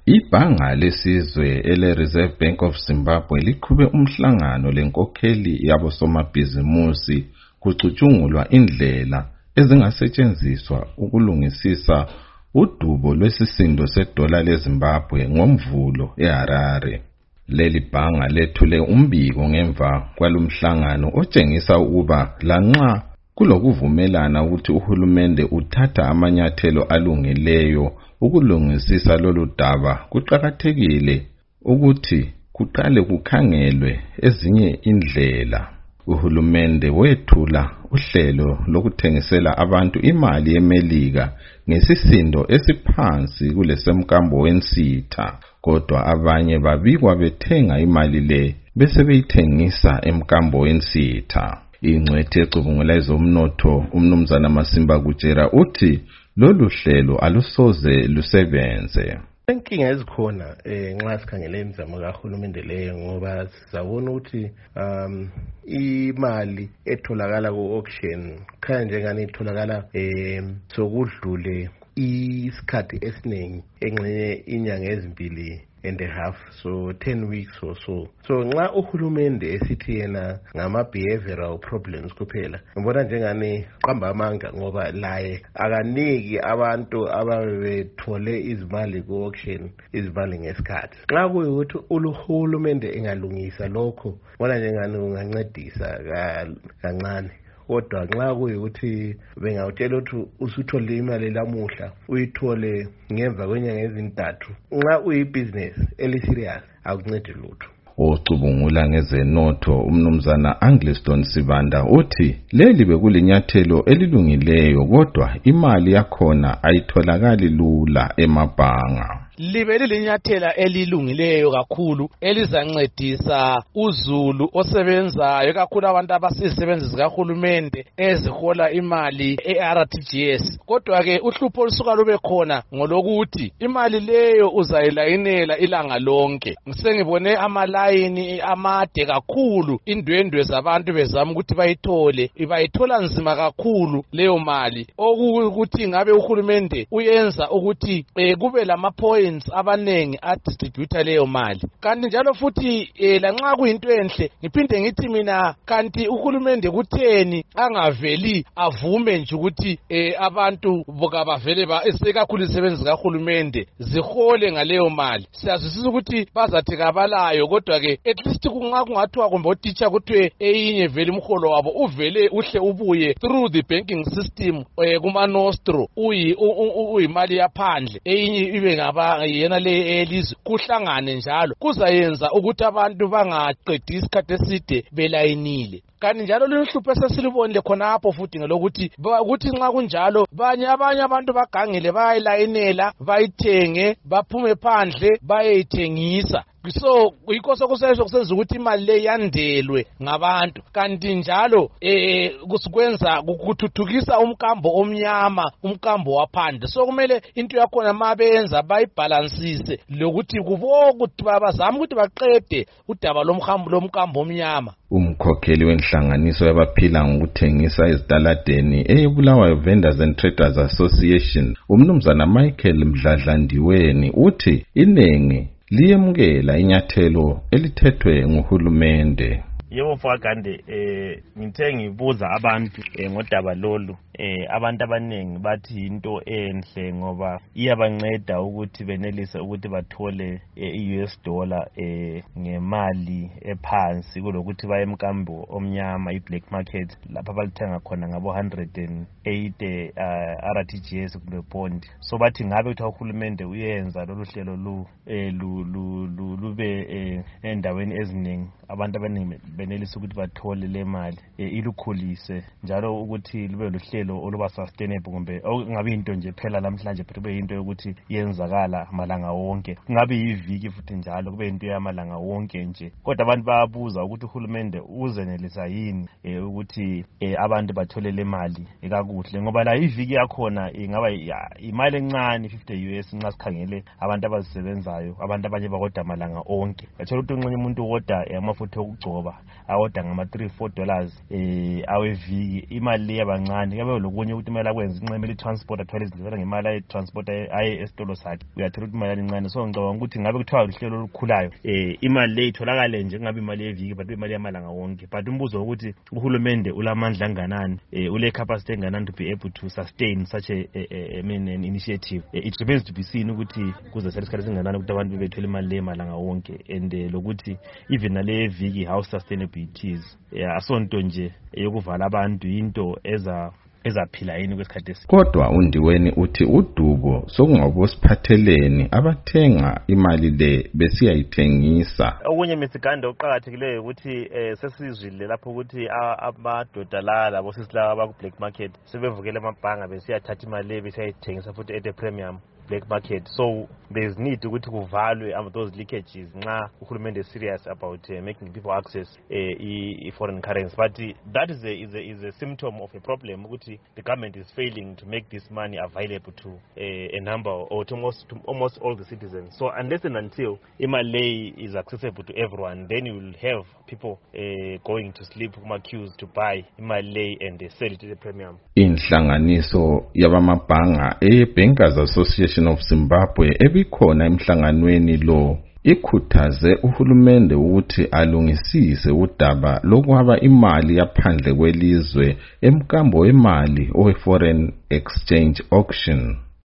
Ibhanga lesizwe ele-Reserve Bank of Zimbabwe liqhube umhlangano lenkokheli yabosomabhizimusi kucutshungulwa indlela ezingasetshenziswa ukulungisisa udubo lwesisindo sedola leZimbabwe ngomvulo eHarare. Leli bhanga lethule umbiko ngemva kwalomhlangano otshengisa ukuba lanxa kulokuvumelana ukuthi uhulumende uthatha amanyathelo alungileyo ukulungisisa lolu daba, kuqakathekile ukuthi kuqale kukhangelwe ezinye indlela. Uhulumende wethula uhlelo lokuthengisela abantu imali yeMelika ngesisindo esiphansi kulesemkambo wensitha, kodwa abanye babikwa bethenga imali le bese beyithengisa emkambo wensitha. Ingcwethi ecubungula ezomnotho uMnumzana Masimba Kutshera uthi lolu hlelo alusoze lusebenze. Inkinga ezikhona nxa sikhangele imizamo kahulumende leyo ngoba sizabona ukuthi imali etholakala ku-auction khaya njengani itholakala sokudlule isikhathi esiningi engxenye inyanga ezimbili and a half, so 10 weeks or so. So nxa uhulumende esithi yena ngama-behavioral problems kuphela, ngibona njengani qamba amanga ngoba laye akaniki abantu ababethole izimali ku-auction izimali ngesikhathi. Nxa kuyukuthi uhulumende engalungisa lokho, ngibona njengani ungancedisa kancane. Kodwa nxa kuyukuthi bengawutshela ukuthi usuthole imali lamuhla uyithole ngemva kwenyanga ezintathu, nxa uyibhizinesi eliserious akuncedi lutho. Ocubungula ngezenotho uMnumzana Angliston Sibanda uthi leli bekulinyathelo elilungileyo, kodwa imali yakhona ayitholakali lula emabhanga. Libe lilinyathela elilungileyo kakhulu elizancedisa uzulu osebenzayo, kakhulu abantu abasisebenzi zikahulumende ezihola imali eRTGS. Kodwa ke uhlupho olusuka lube khona ngolokuthi imali leyo uzayilayinela ilanga lonke. Ngisengibone amalayini amade kakhulu, indwendwe zabantu bezama ukuthi bayithole, bayithola nzima kakhulu leyo mali, okuthi ngabe uhulumende uyenza ukuthi kube lamapoint abanengi adistributor leyo mali. Kanti njalo futhi lanxa kuyinto enhle, ngiphinde ngithi mina kanti uhulumende kutheni angaveli avume nje ukuthi abantu bokabavele esekakhulu isebenzi kahulumende zihole ngaleyo mali. Siyazwisisa ukuthi bazathi kabalayo, kodwa ke at least kungathiwa kumbe otitsha kuthiwe eyinye vele umholo wabo uvele uhle ubuye through the banking system kuma nostro uyimali yaphandle, eyinye ibe ngaba yena le elizwe, kuhlangane njalo kuzayenza ukuthi abantu bangaqedi isikhathi eside belayinile. Kanti njalo lenhlupho esesilibonile khonapho futhi ngelokuthi ukuthi nxa kunjalo abanye abantu bagangele bayayilayinela bayithenge baphume phandle bayeyithengisa. So yikho sokusenza ukuthi imali le yandelwe ngabantu. Kanti njalo kusikwenza kuthuthukisa umkambo omnyama, umkambo waphandle. So kumele into yakhona mabenza bayibalansise lokuthi kubokuthi bazama ukuthi baqede udaba lomkambo omnyama. Umkhokheli wenhlanganiso yabaphila ngokuthengisa ezitaladeni eyeBulawayo Vendors and Traders Association, uMnumzana Michael Mdladlandiweni uthi inengi liyemukela inyathelo elithethwe nguhulumende. Yebo Mfakande, ngithe ngibuza abantu ngodaba lolu, abantu abanengi bathi into enhle ngoba iyabanceda ukuthi benelise ukuthi bathole i-US dollar ngemali ephansi kulokuthi baye emkambo omnyama, i-black market, lapha balithenga khona ngabo 108 RTGS kumbe bond. So bathi ngabe ukuthi uhulumende uyenza lolu hlelo lube endaweni eziningi, abantu abaningi benelise ukuthi bathole le mali, ilukhulise njalo ukuthi lube luhlelo oluba sustainable, kumbe ngabe into nje phela namhlanje phela kube into yokuthi yenzakala malanga wonke, ngabe iviki futhi njalo kube into yamalanga wonke nje. Kodwa abantu bayabuza ukuthi uhulumende uzenelisa yini ukuthi abantu bathole le mali kakuhle, ngoba la iviki yakhona ingaba imali encane 50 US nxa sikhangele abantu abazisebenzayo, abantu abanye bakoda malanga onke. Bathola ukuthi unxenye umuntu woda amafutha okugcoba awoda ngama $3-4 aweviki, imali le yabancane. kube lokunye ukuthi imali akwenza incemele transport athwale izinto ngemali aye transport aye esitolo sakhe uyathola ukuthi imali incane. So ngicabanga ukuthi ngabe kuthiwa uhlelo olukhulayo imali le itholakale nje ngabe imali yeviki but imali yamalanga wonke. But umbuzo ukuthi uhulumende ulamandla anganani ule capacity enganani to be able to sustain such an initiative. It remains to be seen ukuthi kuze isikhathi singanani ukuthi abantu bethola imali le malanga wonke and lokuthi even nale viki how sustainable it is. Asonto nje yokuvala abantu into ezaphila yini kwesikhathi esi. Kodwa uNdiweni uthi udubo sokungabosiphatheleni abathenga imali le besiyayithengisa. Okunye misigande oqhakathekileyo ukuthi sesizwile lapho ukuthi amadoda la bosisila abaku black market sebevukela amabhanga besiyathatha imali le besiyayithengisa futhi at a premium black market. So there's need ukuthi kuvalwe those leakages nxa uhulumende is serious about making people access foreign currency. But that is a symptom of a problem ukuthi the government is failing to make this money available to a number or to almost all the citizens. So unless and until imali is accessible to everyone, then you will have people going to sleep queues to buy imali and they sell it at a premium. Inhlanganiso yabamabhanga Bankers Association of Zimbabwe ebikhona emhlanganweni lo ikhuthaze uhulumende ukuthi alungisise udaba lokuhaba imali yaphandle kwelizwe emkambo wemali owe foreign exchange auction.